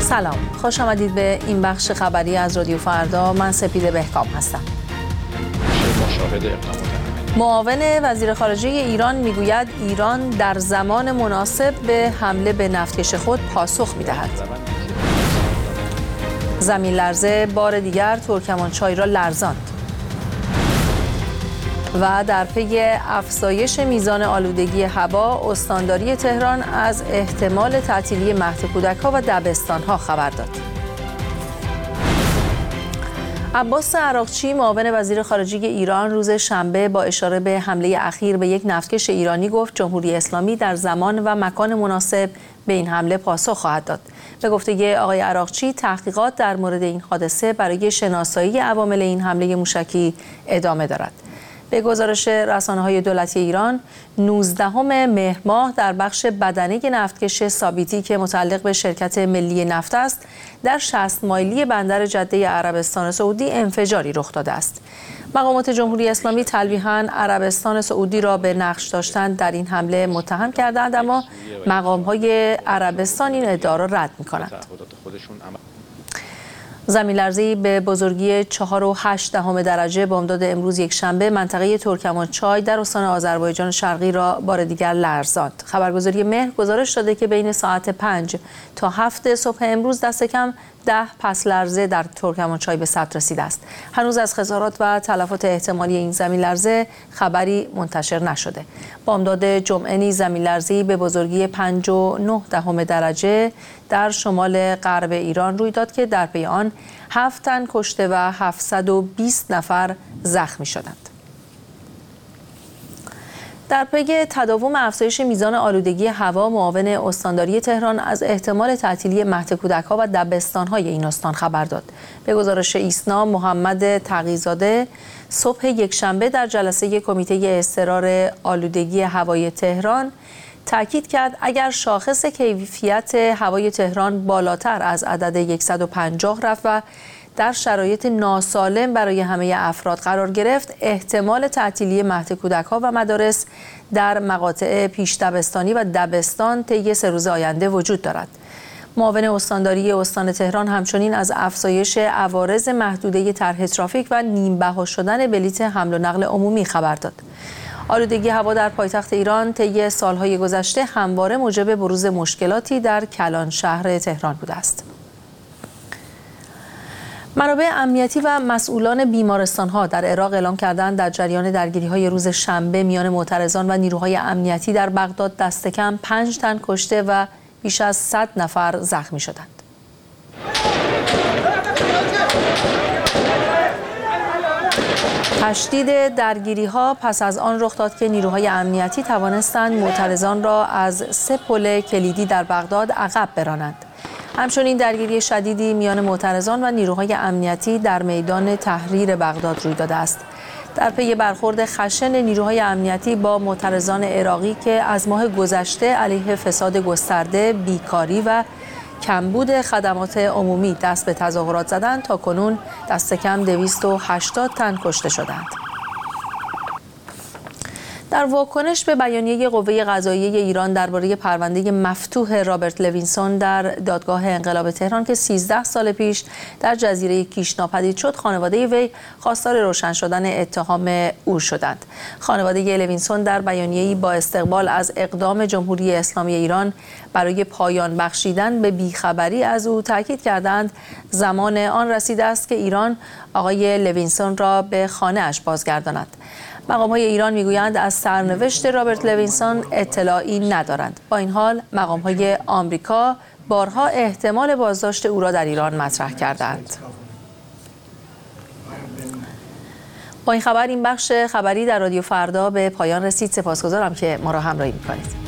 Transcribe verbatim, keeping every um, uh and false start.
سلام، خوش آمدید به این بخش خبری از رادیو فردا. من سپیده بهکام هستم. معاون وزیر خارجه ایران میگوید ایران در زمان مناسب به حمله به نفتکش خود پاسخ میدهد. زمین لرزه بار دیگر ترکمانچای را لرزاند. و در پی افزایش میزان آلودگی هوا، استانداری تهران از احتمال تعطیلی مهد کودک‌ها و دبستان‌ها خبر داد. عباس عراقچی، معاون وزیر خارجه ایران، روز شنبه با اشاره به حمله اخیر به یک نفتکش ایرانی گفت جمهوری اسلامی در زمان و مکان مناسب به این حمله پاسخ خواهد داد. به گفته آقای عراقچی، تحقیقات در مورد این حادثه برای شناسایی عوامل این حمله موشکی ادامه دارد. به گزارش رسانه‌های دولتی ایران، نوزدهم مهر ماه در بخش بدنه نفتکش ثابتی که متعلق به شرکت ملی نفت است، در شصت مایلی بندر جده عربستان سعودی انفجاری رخ داده است. مقامات جمهوری اسلامی تلویحاً عربستان سعودی را به نقش داشتن در این حمله متهم کردند، اما مقام‌های عربستان این ادعا را رد می‌کنند. زمین لرزه‌ای به بزرگی چهار و هشت دهم درجه بامداد امروز یکشنبه منطقه ترکمانچای در استان آذربایجان شرقی را بار دیگر لرزاند. خبرگزاری مهر گزارش داده که بین ساعت پنج تا هفت صبح امروز دست کم ده پس لرزه در ترکمانچای به ثبت رسیده است. هنوز از خسارات و تلفات احتمالی این زمین لرزه خبری منتشر نشده. بامداد جمعه نیز زمین لرزه‌ای به بزرگی پنج و نه دهم درجه در شمال غرب ایران روی داد که در پی آن هفت تن کشته و هفتصد و بیست نفر زخمی شدند. در پی تداوم افزایش میزان آلودگی هوا، معاون استانداری تهران از احتمال تعطیلی مهد کودک‌ها و دبستان‌های این استان خبر داد. به گزارش ایسنا، محمد تقی‌زاده صبح یکشنبه در جلسه کمیته اضطرار آلودگی هوای تهران تاکید کرد اگر شاخص کیفیت هوای تهران بالاتر از عدد صد و پنجاه رفت و در شرایط ناسالم برای همه افراد قرار گرفت، احتمال تعطیلی مهد کودک‌ها و مدارس در مقاطع پیش دبستانی و دبستان طی سه روز آینده وجود دارد. معاون استانداری استان تهران همچنین از افزایش عوارض محدوده طرح ترافیک و نیم‌بها شدن بلیط حمل و نقل عمومی خبر داد. آلودگی هوا در پایتخت ایران طی سالهای گذشته همواره موجب بروز مشکلاتی در کلان شهر تهران بوده است. منابع امنیتی و مسئولان بیمارستان‌ها در عراق اعلام کردند در جریان درگیری‌های روز شنبه میان معترضان و نیروهای امنیتی در بغداد دست کم پنج تن کشته و بیش از صد نفر زخمی شدند. تشدید درگیری‌ها پس از آن رخ داد که نیروهای امنیتی توانستند معترضان را از سه پل کلیدی در بغداد عقب برانند. همچنین درگیری شدیدی میان معترضان و نیروهای امنیتی در میدان تحریر بغداد روی داده است. در پی برخورد خشن نیروهای امنیتی با معترضان عراقی که از ماه گذشته علیه فساد گسترده، بیکاری و کمبود خدمات عمومی دست به تظاهرات زدند، تا کنون دست کم دویست و هشتاد تن کشته شدند. در واکنش به بیانیه قوه قضاییه ایران درباره پرونده مفتوح رابرت لوینسون در دادگاه انقلاب تهران که سیزده سال پیش در جزیره کیش ناپدید شد، خانواده وی خواستار روشن شدن اتهام او شدند. خانواده لوینسون در بیانیه‌ای با استقبال از اقدام جمهوری اسلامی ایران برای پایان بخشیدن به بیخبری از او تاکید کردند زمان آن رسیده است که ایران آقای لوینسون را به خانه‌اش بازگرداند. مقام‌های ایران میگویند از سرنوشت رابرت لوینسون اطلاعی ندارند. با این حال مقام‌های آمریکا بارها احتمال بازداشت او را در ایران مطرح کردند. با این خبر این بخش خبری در رادیو فردا به پایان رسید. سپاسگزارم که ما را همراهی می‌کنید.